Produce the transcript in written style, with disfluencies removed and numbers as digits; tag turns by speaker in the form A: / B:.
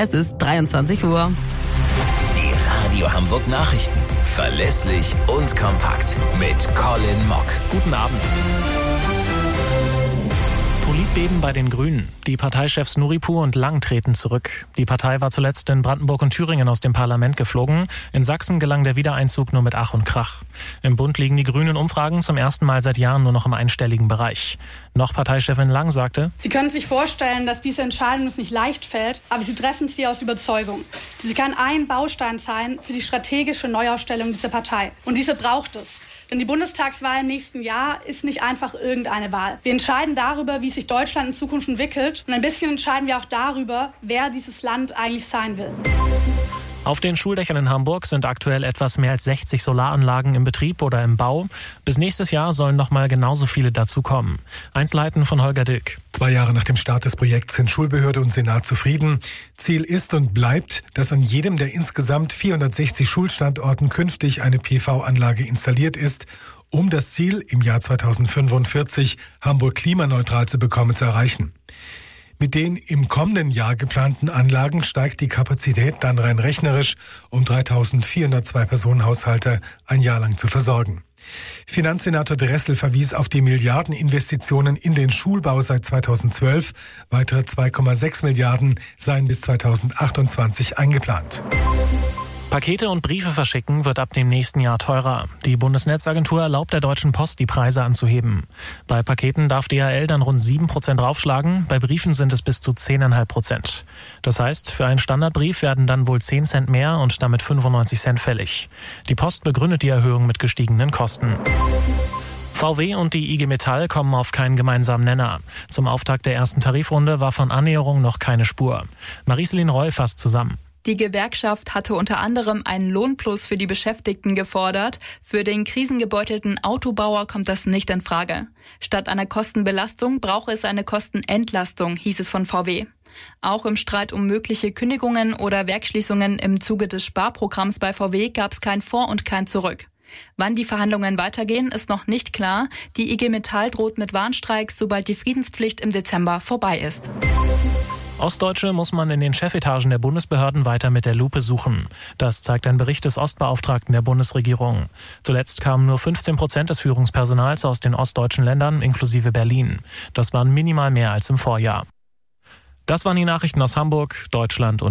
A: Es ist 23 Uhr.
B: Die Radio Hamburg Nachrichten. Verlässlich und kompakt. Mit Colin Mock.
C: Guten Abend. Politbeben bei den Grünen. Die Parteichefs Nuripur und Lang treten zurück. Die Partei war zuletzt in Brandenburg und Thüringen aus dem Parlament geflogen. In Sachsen gelang der Wiedereinzug nur mit Ach und Krach. Im Bund liegen die Grünen Umfragen zum ersten Mal seit Jahren nur noch im einstelligen Bereich. Noch Parteichefin Lang sagte:
D: Sie können sich vorstellen, dass diese Entscheidung uns nicht leicht fällt, aber Sie treffen sie aus Überzeugung. Sie kann ein Baustein sein für die strategische Neuaufstellung dieser Partei. Und diese braucht es. Denn die Bundestagswahl im nächsten Jahr ist nicht einfach irgendeine Wahl. Wir entscheiden darüber, wie sich Deutschland in Zukunft entwickelt. Und ein bisschen entscheiden wir auch darüber, wer dieses Land eigentlich sein will.
C: Auf den Schuldächern in Hamburg sind aktuell etwas mehr als 60 Solaranlagen im Betrieb oder im Bau. Bis nächstes Jahr sollen noch mal genauso viele dazukommen. Einzelheiten von Holger Dilk.
E: 2 Jahre nach dem Start des Projekts sind Schulbehörde und Senat zufrieden. Ziel ist und bleibt, dass an jedem der insgesamt 460 Schulstandorten künftig eine PV-Anlage installiert ist, um das Ziel, im Jahr 2045 Hamburg klimaneutral zu bekommen, zu erreichen. Mit den im kommenden Jahr geplanten Anlagen steigt die Kapazität dann rein rechnerisch um 3.400 Zwei-Personen-Haushalte ein Jahr lang zu versorgen. Finanzsenator Dressel verwies auf die Milliardeninvestitionen in den Schulbau seit 2012. Weitere 2,6 Milliarden seien bis 2028 eingeplant.
C: Pakete und Briefe verschicken wird ab dem nächsten Jahr teurer. Die Bundesnetzagentur erlaubt der Deutschen Post, die Preise anzuheben. Bei Paketen darf DHL dann rund 7% draufschlagen, bei Briefen sind es bis zu 10,5%. Das heißt, für einen Standardbrief werden dann wohl 10 Cent mehr und damit 95 Cent fällig. Die Post begründet die Erhöhung mit gestiegenen Kosten. VW und die IG Metall kommen auf keinen gemeinsamen Nenner. Zum Auftakt der ersten Tarifrunde war von Annäherung noch keine Spur. Marie-Céline Roy fasst zusammen.
F: Die Gewerkschaft hatte unter anderem einen Lohnplus für die Beschäftigten gefordert. Für den krisengebeutelten Autobauer kommt das nicht in Frage. Statt einer Kostenbelastung brauche es eine Kostenentlastung, hieß es von VW. Auch im Streit um mögliche Kündigungen oder Werksschließungen im Zuge des Sparprogramms bei VW gab es kein Vor und kein Zurück. Wann die Verhandlungen weitergehen, ist noch nicht klar. Die IG Metall droht mit Warnstreiks, sobald die Friedenspflicht im Dezember vorbei ist.
C: Ostdeutsche muss man in den Chefetagen der Bundesbehörden weiter mit der Lupe suchen. Das zeigt ein Bericht des Ostbeauftragten der Bundesregierung. Zuletzt kamen nur 15% des Führungspersonals aus den ostdeutschen Ländern inklusive Berlin. Das waren minimal mehr als im Vorjahr. Das waren die Nachrichten aus Hamburg, Deutschland und